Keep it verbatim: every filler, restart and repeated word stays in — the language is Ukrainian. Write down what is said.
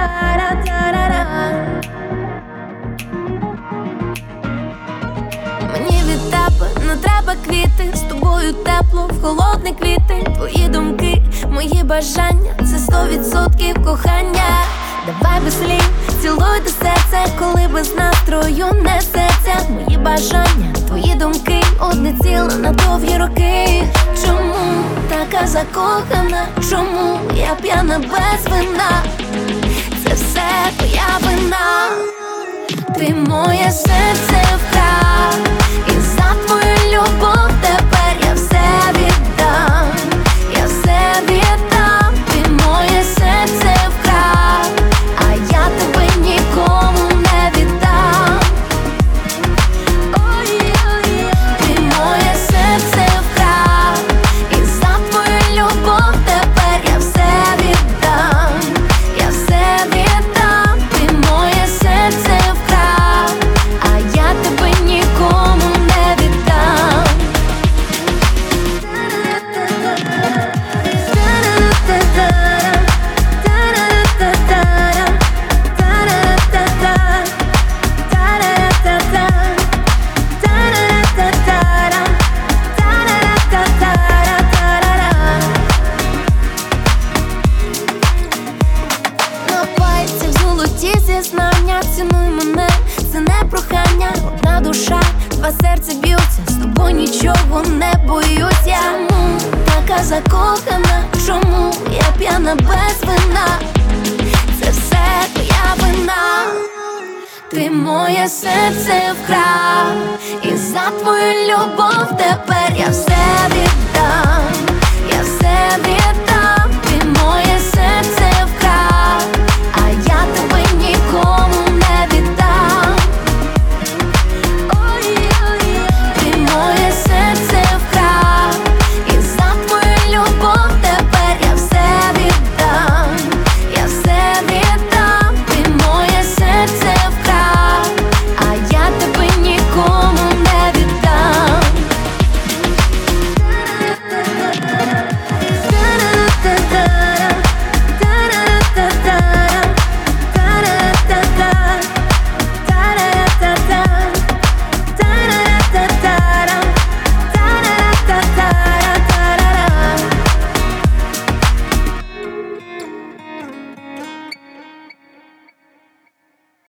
Мені від тебе не треба квіти, з тобою тепло в холодний квітень. Твої думки, мої бажання, це сто відсотків кохання. Давай без слів, цілуй до серця, коли без настрою несеться. Мої бажання, твої думки, одне ціле на довгі роки. Чому така закохана? Чому я п'яна без вина? Це все твоя вина. Ти моє серце вкрав, і за твою любов тепер я все віддам, я все віддам. Ти моє серце вкрав, а я тебе нікому не віддам. Ой-ой-ой. Ти моє серце вкрав, і за твою любов тепер я все віддам, я все віддам. Ти моє серце вкрав, а я тебе нікому не віддам. На пальцях золоті зізнання, цінуй мене, це не прохання. Одна душа, два серця б'ються, з тобою нічого не боюся. Чому така закохана? Чому я п'яна без вина? Це все твоя вина. Ти моє серце вкрав, і за твою любов тепер я все віддам, я все віддам.